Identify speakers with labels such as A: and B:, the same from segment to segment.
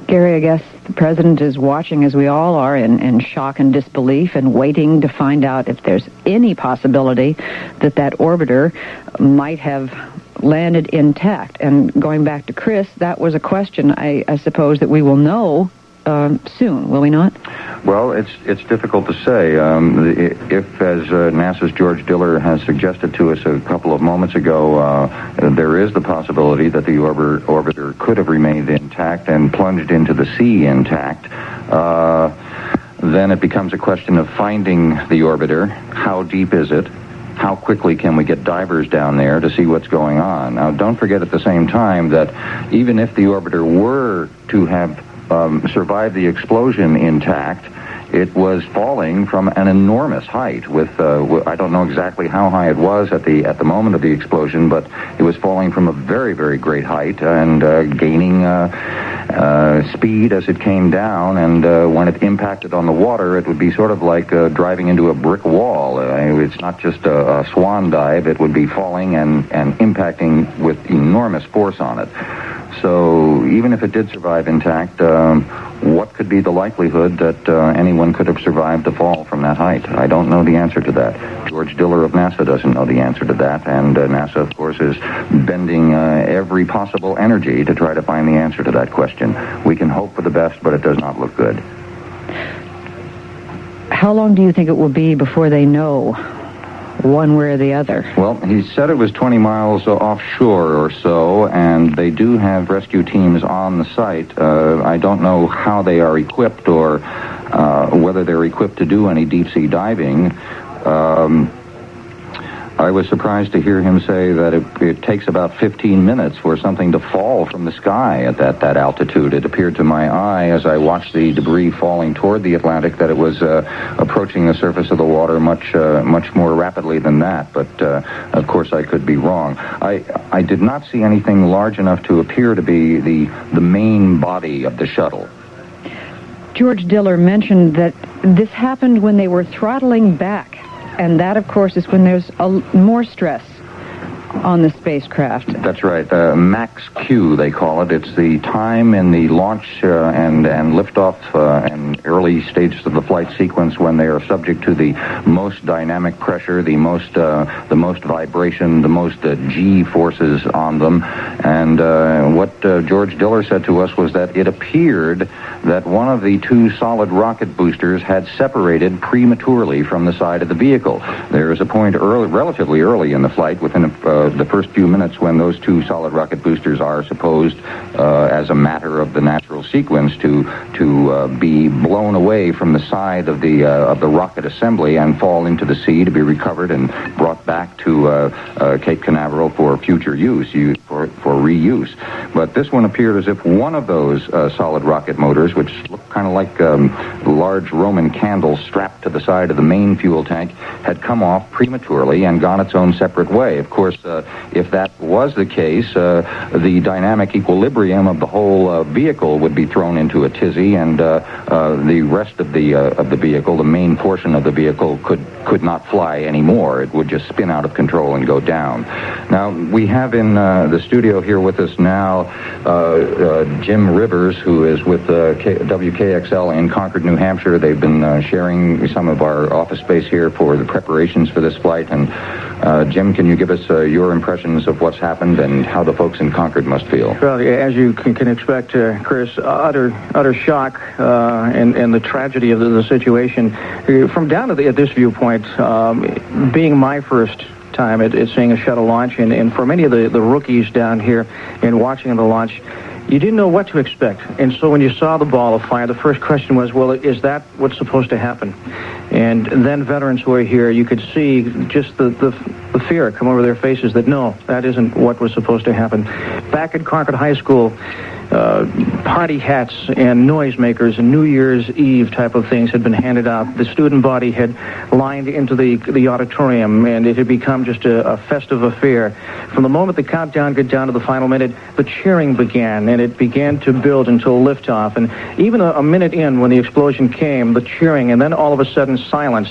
A: Gary, I guess the president is watching, as we all are, in shock and disbelief and waiting to find out if there's any possibility that that orbiter might have landed intact. And going back to Chris, that was a question, I suppose, that we will know soon, will we not?
B: Well, it's difficult to say. If, as NASA's George Diller has suggested to us a couple of moments ago, there is the possibility that the orbiter could have remained intact and plunged into the sea intact, then it becomes a question of finding the orbiter. How deep is it? How quickly can we get divers down there to see what's going on? Now, don't forget at the same time that even if the orbiter were to have survived the explosion intact, it was falling from an enormous height. I don't know exactly how high it was at the moment of the explosion, but it was falling from a very, very great height and gaining speed as it came down. And when it impacted on the water, it would be sort of like driving into a brick wall. It's not just a swan dive; it would be falling and impacting with enormous force on it. So even if it did survive intact, what could be the likelihood that anyone could have survived the fall from that height? I don't know the answer to that. George Diller of NASA doesn't know the answer to that, and NASA, of course, is bending every possible energy to try to find the answer to that question. We can hope for the best, but it does not look good.
A: How long do you think it will be before they know one way or the other?
B: Well, he said it was 20 miles offshore or so, and they do have rescue teams on the site. I don't know how they are equipped or whether they're equipped to do any deep-sea diving. I was surprised to hear him say that it takes about 15 minutes for something to fall from the sky at that altitude. It appeared to my eye as I watched the debris falling toward the Atlantic that it was approaching the surface of the water much more rapidly than that. But, of course, I could be wrong. I did not see anything large enough to appear to be the main body of the shuttle.
A: George Diller mentioned that this happened when they were throttling back. And that, of course, is when there's more stress on the spacecraft.
B: That's right. Max Q, they call it. It's the time in the launch and liftoff and early stages of the flight sequence when they are subject to the most dynamic pressure, the most vibration, the most G forces on them. And what George Diller said to us was that it appeared that one of the two solid rocket boosters had separated prematurely from the side of the vehicle. There is a point relatively early in the flight, within the first few minutes, when those two solid rocket boosters are supposed, as a matter of the natural sequence, to be blown away from the side of the rocket assembly and fall into the sea to be recovered and brought back to Cape Canaveral for future use, for reuse. But this one appeared as if one of those solid rocket motors, which looked kind of like large Roman candles strapped to the side of the main fuel tank, had come off prematurely and gone its own separate way. Of course, if that was the case, the dynamic equilibrium of the whole vehicle would be thrown into a tizzy, and the rest of the vehicle, the main portion of the vehicle, could not fly anymore. It would just spin out of control and go down. Now, we have in the studio here with us now Jim Rivers, who is with WKXL in Concord, New Hampshire. They've been sharing some of our office space here for the preparations for this flight. And Jim, can you give us your impressions of what's happened and how the folks in Concord must feel?
C: Well, as you can expect, Chris, utter shock and the tragedy of the situation. From down at this viewpoint, being my first time at seeing a shuttle launch, and for many of the rookies down here and watching the launch, you didn't know what to expect. And so when you saw the ball of fire, the first question was, well, is that what's supposed to happen? And then veterans who are here, you could see just the fear come over their faces that, no, that isn't what was supposed to happen. Back at Concord High School, party hats and noisemakers and New Year's Eve type of things had been handed out. The student body had lined into the auditorium, and it had become just a festive affair. From the moment the countdown got down to the final minute, the cheering began, and it began to build until liftoff. And even a minute in, when the explosion came, the cheering, and then all of a sudden silence.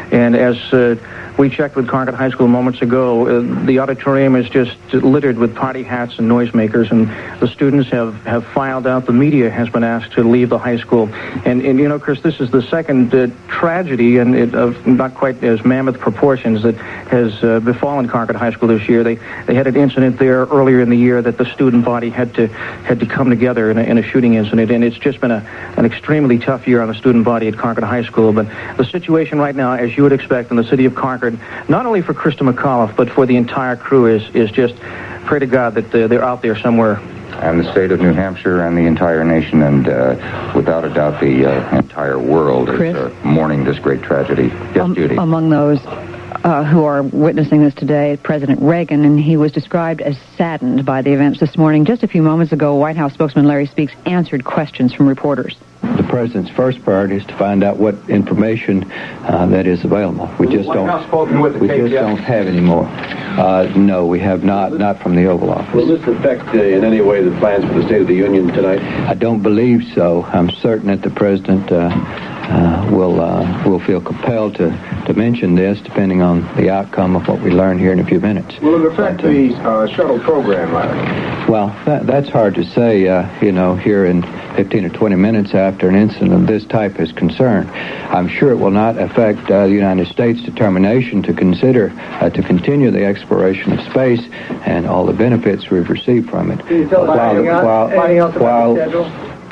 C: And as we checked with Concord High School moments ago, the auditorium is just littered with party hats and noisemakers, and the students have filed out. The media has been asked to leave the high school. And you know, Chris, this is the second tragedy, and of not quite as mammoth proportions, that has befallen Concord High School this year. They had an incident there earlier in the year that the student body had to come together in a shooting incident, and it's just been an extremely tough year on the student body at Concord High School. But the situation right now, as you would expect in the city of Concord, not only for Krista McAuliffe, but for the entire crew, is just pray to God that they're out there somewhere.
B: And the state of New Hampshire and the entire nation, and without a doubt the entire world is mourning this great tragedy. Yes, Judy.
A: Among those who are witnessing this today, President Reagan, and he was described as saddened by the events this morning. Just a few moments ago, White House spokesman Larry Speakes answered questions from reporters.
D: The president's first priority is to find out what information that is available. We just don't have any more. No, we have not from the Oval Office.
E: Will this affect in any way the plans for the State of the Union tonight?
D: I don't believe so. I'm certain that the president will feel compelled to mention this, depending on the outcome of what we learn here in a few minutes.
E: Will it affect the shuttle program, Larry?
D: Well, that's hard to say, here in 15 or 20 minutes after an incident of this type is concerned. I'm sure it will not affect the United States' determination to consider to continue the exploration of space and all the benefits we've received from it.
C: Can you tell us anything else about the schedule?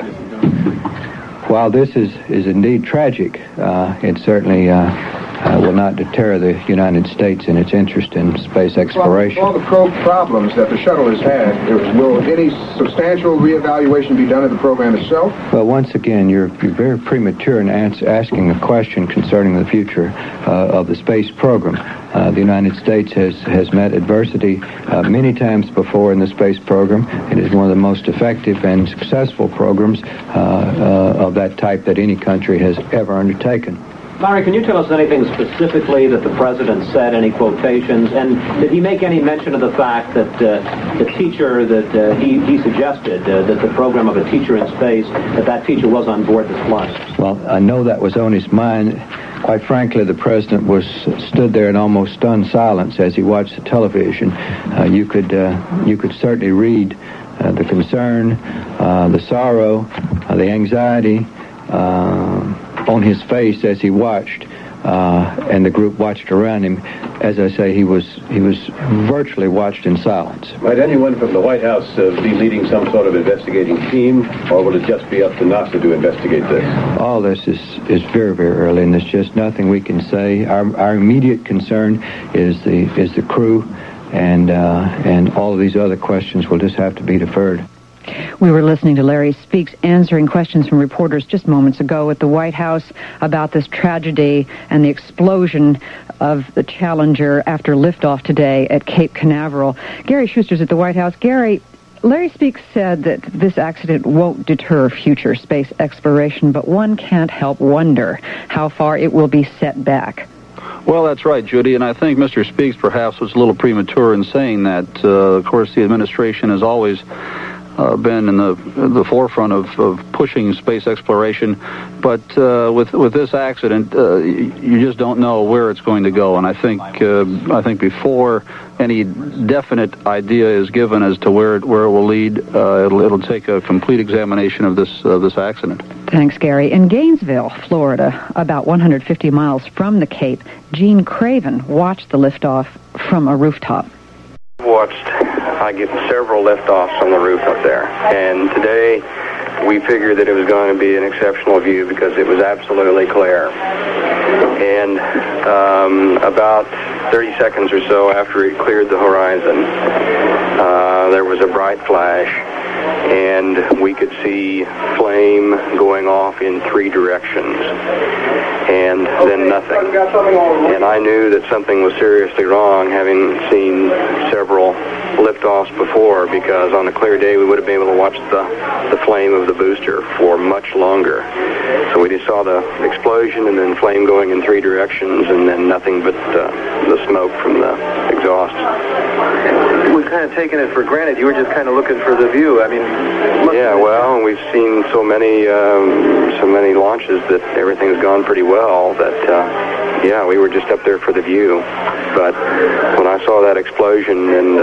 D: While this is indeed tragic, it certainly will not deter the United States in its interest in space exploration.
E: All the probe problems that the shuttle has had, will any substantial reevaluation be done of the program itself?
D: Well, once again, you're very premature in asking a question concerning the future of the space program. The United States has met adversity many times before in the space program. It is one of the most effective and successful programs of that type that any country has ever undertaken.
F: Larry, can you tell us anything specifically that the president said, any quotations, and did he make any mention of the fact that the teacher that he suggested, that the program of a teacher in space, that teacher was on board this flight?
D: Well, I know that was on his mind. Quite frankly, the president stood there in almost stunned silence as he watched the television. You could certainly read the concern, the sorrow, the anxiety on his face as he watched, and the group watched around him. As I say, he was virtually watched in silence.
E: Might anyone from the White House be leading some sort of investigating team, or will it just be up to NASA to investigate this?
D: All this is very, very early, and there's just nothing we can say. Our immediate concern is the crew, and all of these other questions will just have to be deferred.
A: We were listening to Larry Speakes answering questions from reporters just moments ago at the White House about this tragedy and the explosion of the Challenger after liftoff today at Cape Canaveral. Gary Schuster's at the White House. Gary, Larry Speakes said that this accident won't deter future space exploration, but one can't help wonder how far it will be set back.
G: Well, that's right, Judy, and I think Mr. Speakes perhaps was a little premature in saying that. Of course, the administration has always been in the forefront of pushing space exploration, but with this accident, you just don't know where it's going to go. And I think before any definite idea is given as to where it will lead, it'll take a complete examination of this accident.
A: Thanks, Gary. In Gainesville, Florida, about 150 miles from the Cape, Gene Craven watched the liftoff from a rooftop.
H: I get several liftoffs on the roof up there, and today we figured that it was going to be an exceptional view because it was absolutely clear. And about 30 seconds or so after it cleared the horizon, there was a bright flash, and we could see flame going off in 3 directions, and then nothing. And I knew that something was seriously wrong, having seen several liftoffs before, because on a clear day we would have been able to watch the flame of the booster for much longer. So we just saw the explosion and then flame going in 3 directions, and then nothing but the smoke from the exhaust.
I: We've kind of taken it for granted. You were just kind of looking for the view. I mean,
H: yeah, well, we've seen so many launches that everything's gone pretty well that yeah, we were just up there for the view. But when I saw that explosion and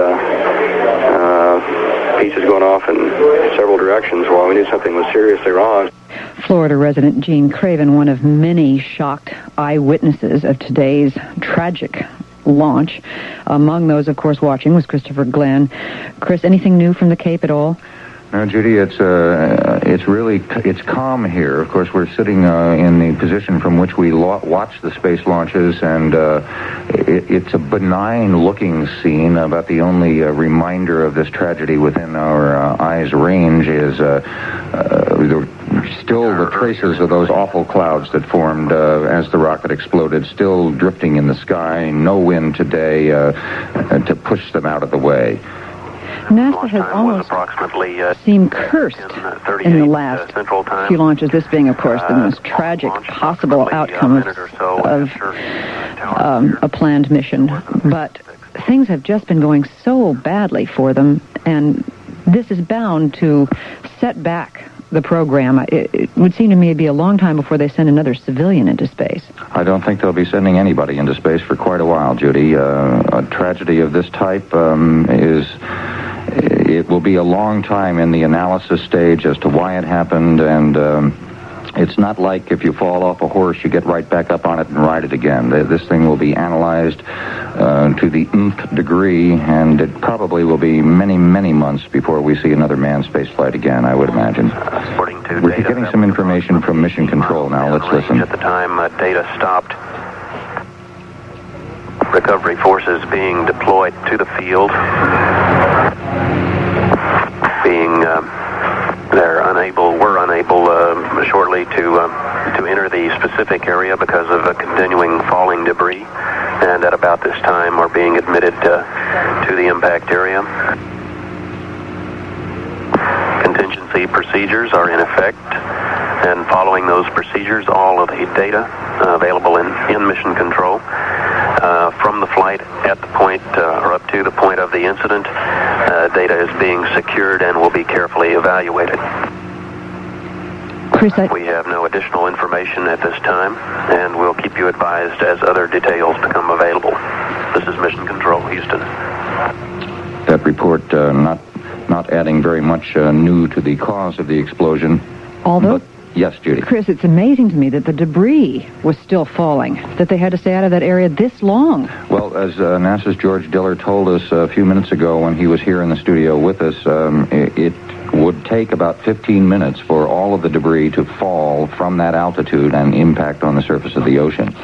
H: pieces going off in several directions, well, we knew something was seriously wrong.
A: Florida resident Gene Craven, one of many shocked eyewitnesses of today's tragic launch. Among those, of course, watching was Christopher Glenn. Chris, anything new from the Cape at all?
B: No, Judy, it's calm here. Of course, we're sitting in the position from which we watch the space launches, and it's a benign-looking scene. About the only reminder of this tragedy within our eyes range is still the traces of those awful clouds that formed as the rocket exploded, still drifting in the sky. No wind today to push them out of the way.
A: NASA has almost seemed cursed in the last few launches, this being, of course, the most tragic possible outcome of a planned mission. But things have just been going so badly for them, and this is bound to set back the program. It would seem to me it'd be a long time before they send another civilian into space.
B: I don't think they'll be sending anybody into space for quite a while, Judy. A tragedy of this type it will be a long time in the analysis stage as to why it happened, and it's not like if you fall off a horse, you get right back up on it and ride it again. This thing will be analyzed to the nth degree, and it probably will be many, many months before we see another manned space flight again, I would imagine. We're getting some information from Mission Control now. Let's listen.
J: At the time data stopped, recovery forces being deployed to the field, were unable shortly to enter the specific area because of continuing falling debris, and at about this time are being admitted to the impact area. Contingency procedures are in effect, and following those procedures, all of the data available in Mission Control from the flight at the point or up to the point of the incident, data is being secured and will be carefully evaluated.
A: Chris,
J: we have no additional information at this time, and we'll keep you advised as other details become available. This is Mission Control, Houston.
B: That report not adding very much new to the cause of the explosion.
A: Although...
B: Yes, Judy.
A: Chris, it's amazing to me that the debris was still falling, that they had to stay out of that area this long.
B: Well, as NASA's George Diller told us a few minutes ago when he was here in the studio with us, it would take about 15 minutes for all of the debris to fall from that altitude and impact on the surface of the ocean.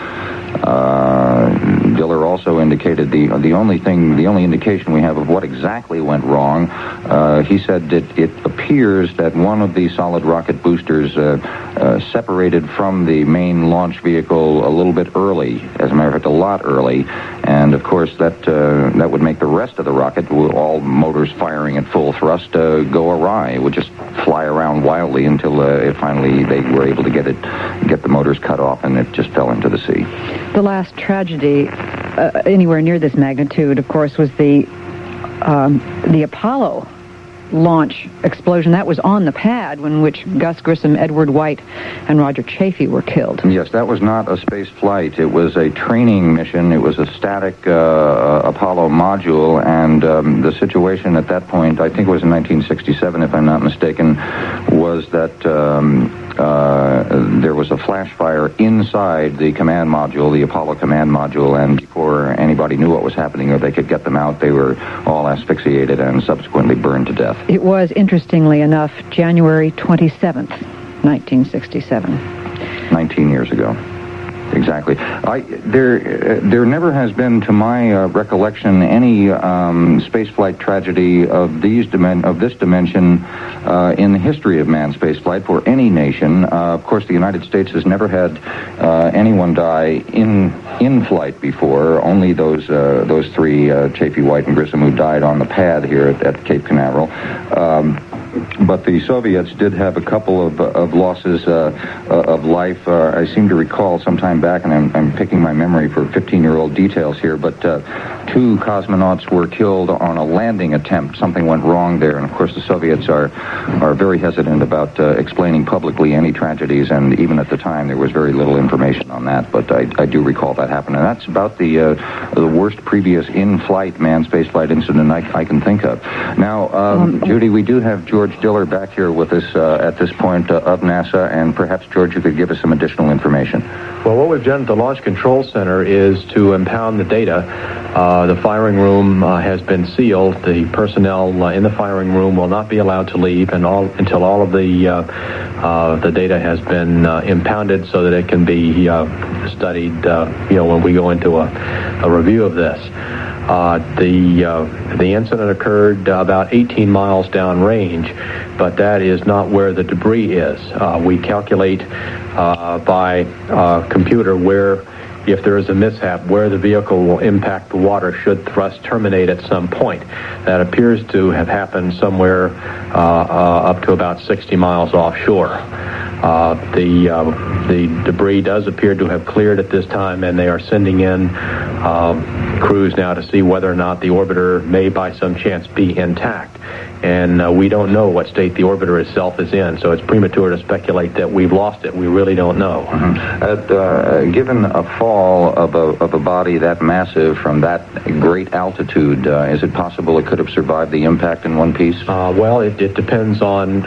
B: Diller also indicated the only indication we have of what exactly went wrong, he said that it appears that one of the solid rocket boosters separated from the main launch vehicle a little bit early, as a matter of fact, a lot early, and of course that would make the rest of the rocket, with all motors firing at full thrust, go awry. It would just fly around wildly until finally they were able to get the motors cut off, and it just fell into the sea.
A: The last tragedy anywhere near this magnitude, of course, was the Apollo launch explosion. That was on the pad in which Gus Grissom, Edward White, and Roger Chaffee were killed.
B: Yes, that was not a space flight. It was a training mission. It was a static Apollo module, and the situation at that point, I think it was in 1967, if I'm not mistaken, was that there was a flash fire inside the command module, the Apollo command module, and before anybody knew what was happening or they could get them out, they were all asphyxiated and subsequently burned to death.
A: It was, interestingly enough, January 27th, 1967.
B: 19 years ago. Exactly. There never has been, to my recollection, any spaceflight tragedy of this dimension in the history of manned spaceflight for any nation. Of course, the United States has never had anyone die in flight before. Only those three, Chaffee, White, and Grissom, who died on the pad here at Cape Canaveral. But the Soviets did have a couple of losses of life. I seem to recall sometime back, and I'm picking my memory for 15-year-old details here, but 2 cosmonauts were killed on a landing attempt. Something went wrong there, and of course the Soviets are very hesitant about explaining publicly any tragedies, and even at the time there was very little information on that, but I do recall that happened, and that's about the worst previous in-flight manned spaceflight incident I can think of. Now, Judy, we do have George Diller back here with us at this point of NASA, and perhaps, George, you could give us some additional information.
K: Well, what we've done at the Launch Control Center is to impound the data. The firing room has been sealed. The personnel in the firing room will not be allowed to leave until all of the data has been impounded so that it can be studied, when we go into a review of this. The incident occurred about 18 miles downrange, but that is not where the debris is. We calculate by computer where, if there is a mishap, where the vehicle will impact the water should thrust terminate at some point. That appears to have happened somewhere up to about 60 miles offshore. The debris does appear to have cleared at this time, and they are sending in crews now to see whether or not the orbiter may by some chance be intact. And we don't know what state the orbiter itself is in, so it's premature to speculate that we've lost it. We really don't know.
B: Given a fall of a body that massive from that great altitude, is it possible it could have survived the impact in one piece?
K: Well, it depends on,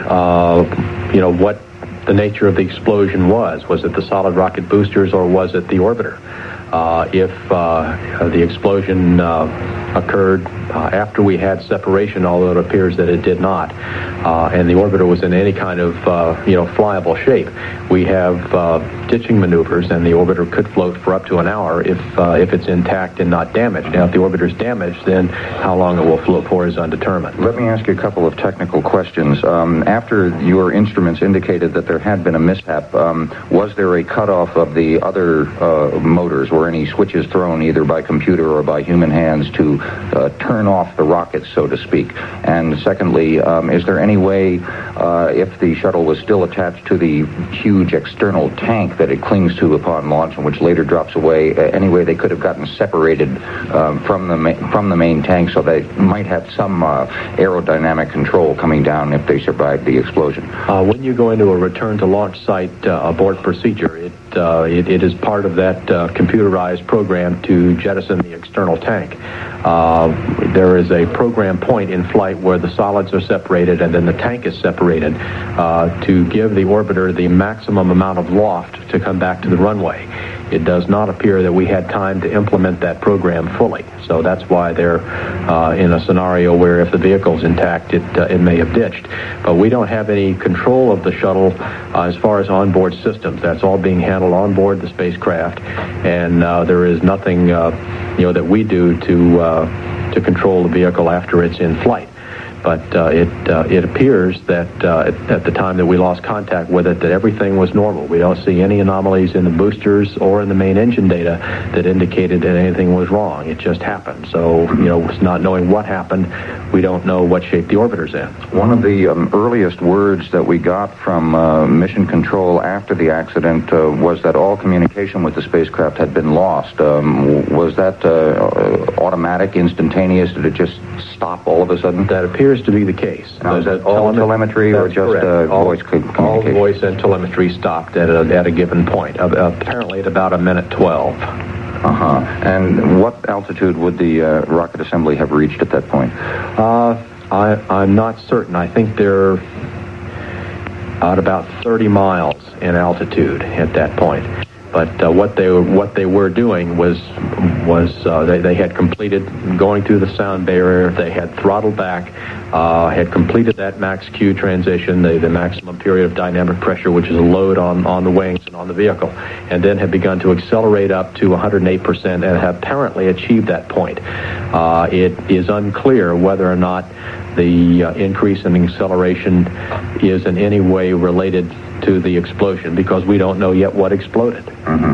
K: what the nature of the explosion was. Was it the solid rocket boosters or was it the orbiter? If the explosion occurred after we had separation, although it appears that it did not, and the orbiter was in any kind of flyable shape, we have ditching maneuvers, and the orbiter could float for up to an hour if it's intact and not damaged. Now, if the orbiter is damaged, then how long it will float for is undetermined.
B: Let me ask you a couple of technical questions. After your instruments indicated that there had been a mishap, was there a cutoff of the other motors? Were any switches thrown either by computer or by human hands to turn off the rockets, so to speak? And secondly, is there any way, if the shuttle was still attached to the huge external tank that it clings to upon launch and which later drops away, any way they could have gotten separated from the main tank so they might have some aerodynamic control coming down if they survived the explosion?
K: When you go into a return to launch site abort procedure, it is part of that computerized program to jettison the external tank. There is a program point in flight where the solids are separated and then the tank is separated to give the orbiter the maximum amount of loft to come back to the runway. It does not appear that we had time to implement that program fully. So that's why they're in a scenario where if the vehicle's intact, it may have ditched. But we don't have any control of the shuttle as far as onboard systems. That's all being handled on board the spacecraft, and there is nothing that we do to control the vehicle after it's in flight. But it appears that at the time that we lost contact with it, that everything was normal. We don't see any anomalies in the boosters or in the main engine data that indicated that anything was wrong. It just happened. So, not knowing what happened, we don't know what shape the orbiter's in.
B: One of the earliest words that we got from Mission Control after the accident was that all communication with the spacecraft had been lost. Was that automatic, instantaneous? Did it just stop all of a sudden?
K: That appears to be the case.
B: Now, is that all telemetry or just voice communication?
K: All voice and telemetry stopped at a given point, apparently at about a minute 12.
B: And what altitude would the rocket assembly have reached at that point?
K: I'm not certain. I think they're at about 30 miles in altitude at that point. But what they were doing was they had completed going through the sound barrier. They had throttled back, had completed that max Q transition, the maximum period of dynamic pressure, which is a load on the wings and on the vehicle, and then had begun to accelerate up to 108% and have apparently achieved that point. It is unclear whether or not the increase in acceleration is in any way related to the explosion, because we don't know yet what exploded.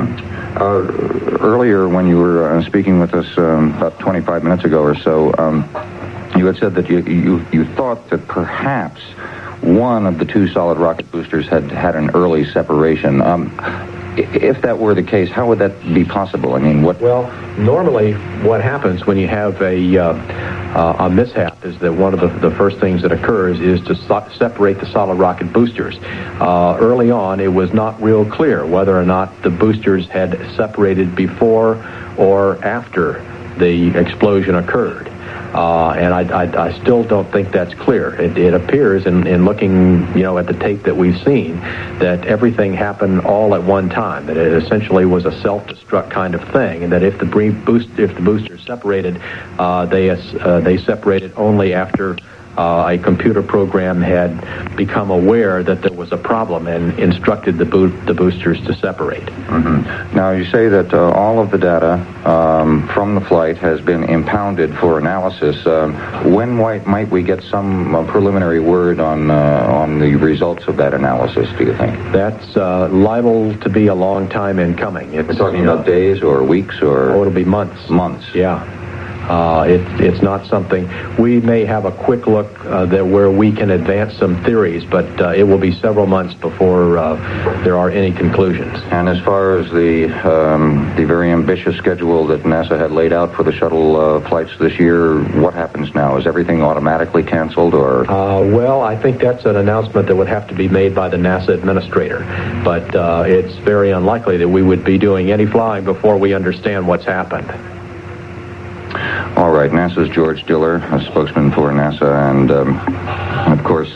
B: Earlier, when you were speaking with us about 25 minutes ago or so, you had said that you thought that perhaps one of the two solid rocket boosters had an early separation. If that were the case, how would that be possible? I mean, what?
K: Well, normally what happens when you have a mishap is that one of the first things that occurs is to separate the solid rocket boosters. Early on, it was not real clear whether or not the boosters had separated before or after the explosion occurred. And I still don't think that's clear. It appears in looking, at the tape that we've seen, that everything happened all at one time. That it essentially was a self-destruct kind of thing, and that if the boosters separated, they separated only after a computer program had become aware that there was a problem and instructed the boosters to separate.
B: Mm-hmm. Now, you say that all of the data from the flight has been impounded for analysis. When might we get some preliminary word on the results of that analysis, do you think?
K: That's liable to be a long time in coming.
B: We're talking about days or weeks or...
K: Oh, it'll be months.
B: Months.
K: Yeah. It's not something we may have a quick look where we can advance some theories, but it will be several months before there are any conclusions.
B: And as far as the very ambitious schedule that NASA had laid out for the shuttle flights this year, what happens now? Is everything automatically canceled, or?
K: Well, I think that's an announcement that would have to be made by the NASA administrator, but it's very unlikely that we would be doing any flying before we understand what's happened.
B: All right, NASA's George Diller, a spokesman for NASA, and of course,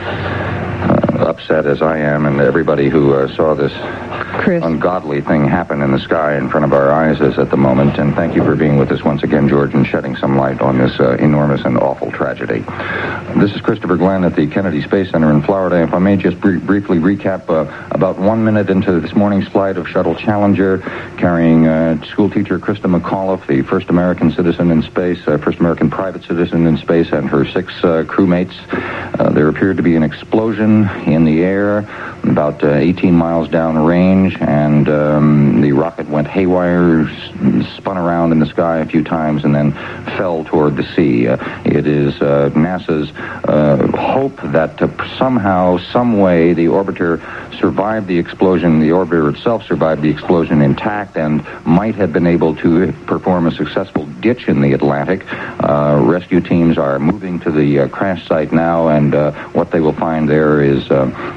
B: upset as I am, and everybody who saw this
A: Chris.
B: Ungodly thing happen in the sky in front of our eyes is at the moment. And thank you for being with us once again, George, and shedding some light on this enormous and awful tragedy. This is Christopher Glenn at the Kennedy Space Center in Florida. If I may just briefly recap, about 1 minute into this morning's flight of Shuttle Challenger, carrying schoolteacher Krista McAuliffe, the first American citizen in space, first American private citizen in space, and her 6 crewmates. There appeared to be an explosion in the air about 18 miles downrange, and the rocket went haywire, spun around in the sky a few times, and then fell toward the sea. It is NASA's hope that somehow, some way, the orbiter survived the explosion, the orbiter itself survived the explosion intact, and might have been able to perform a successful ditch in the Atlantic. Rescue teams are moving to the crash site now, and what they will find there is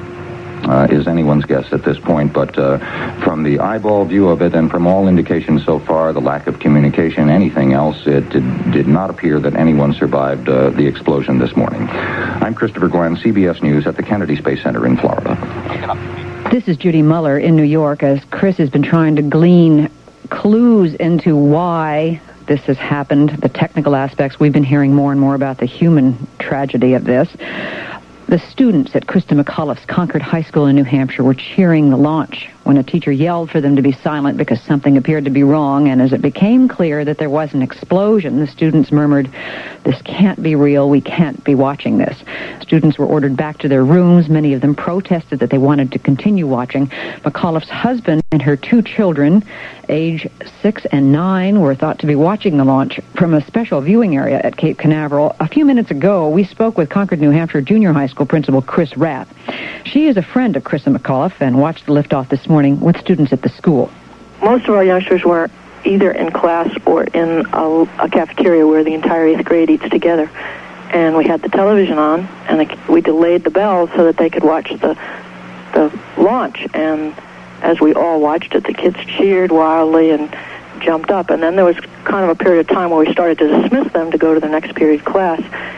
B: anyone's guess at this point, but from the eyeball view of it and from all indications so far, the lack of communication, anything else, it did not appear that anyone survived the explosion this morning. I'm Christopher Glenn, CBS News at the Kennedy Space Center in Florida.
A: This is Judy Muller in New York, as Chris has been trying to glean clues into why this has happened, the technical aspects. We've been hearing more and more about the human tragedy of this. The students at Krista McAuliffe's Concord High School in New Hampshire were cheering the launch when a teacher yelled for them to be silent because something appeared to be wrong, and as it became clear that there was an explosion, the students murmured, "This can't be real, we can't be watching this." Students were ordered back to their rooms. Many of them protested that they wanted to continue watching. McAuliffe's husband and her 2 children, age 6 and 9, were thought to be watching the launch from a special viewing area at Cape Canaveral. A few minutes ago, we spoke with Concord, New Hampshire Junior High School Principal Chris Rath. She is a friend of Krista McAuliffe and watched the liftoff this morning with students at the school.
L: Most of our youngsters were either in class or in a cafeteria where the entire 8th grade eats together. And we had the television on, and we delayed the bell so that they could watch the launch. And as we all watched it, the kids cheered wildly and jumped up. And then there was kind of a period of time where we started to dismiss them to go to the next period class.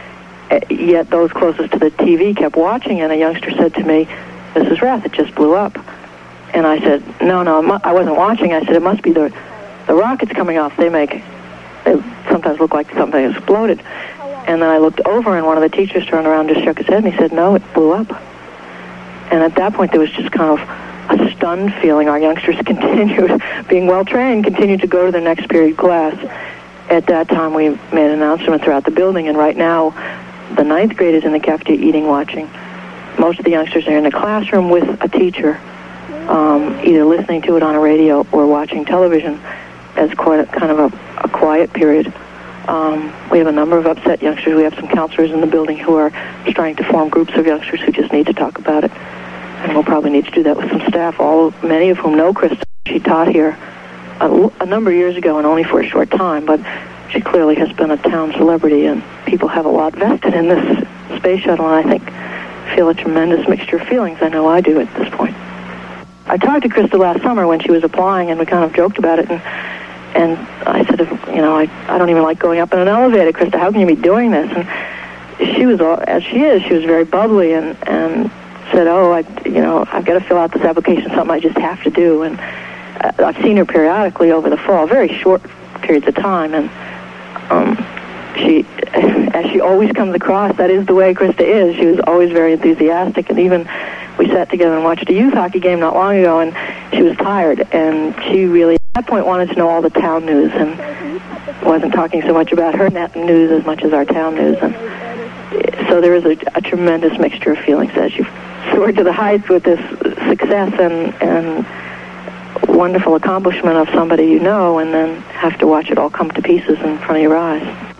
L: Yet those closest to the TV kept watching, and a youngster said to me, "Mrs. Rath, it just blew up." And I said, no, I wasn't watching. I said, it must be the rockets coming off. They sometimes look like something exploded. And then I looked over, and one of the teachers turned around and just shook his head, and he said, "No, it blew up." And at that point, there was just kind of a stunned feeling. Our youngsters continued, being well-trained, continued to go to their next period class. At that time, we made an announcement throughout the building, and right now, the 9th grade is in the cafeteria eating, watching. Most of the youngsters are in the classroom with a teacher, either listening to it on a radio or watching television as kind of a quiet period. We have a number of upset youngsters. We have some counselors in the building who are trying to form groups of youngsters who just need to talk about it. And we'll probably need to do that with some staff, many of whom know Krista. She taught here a number of years ago and only for a short time, but she clearly has been a town celebrity, and people have a lot vested in this space shuttle, and I think feel a tremendous mixture of feelings. I know I do at this point. I talked to Krista last summer when she was applying, and we kind of joked about it, and I said, I don't even like going up in an elevator, Krista, how can you be doing this? And she was, as she is, she was very bubbly and said, I've got to fill out this application, something I just have to do. And I've seen her periodically over the fall, very short periods of time, and as she always comes across, that is the way Krista is. She was always very enthusiastic, and even we sat together and watched a youth hockey game not long ago, and she was tired, and she really, at that point, wanted to know all the town news, and wasn't talking so much about her net news as much as our town news. And so there is a tremendous mixture of feelings as you soared to the heights with this success and wonderful accomplishment of somebody you know, and then have to watch it all come to pieces in front of your eyes.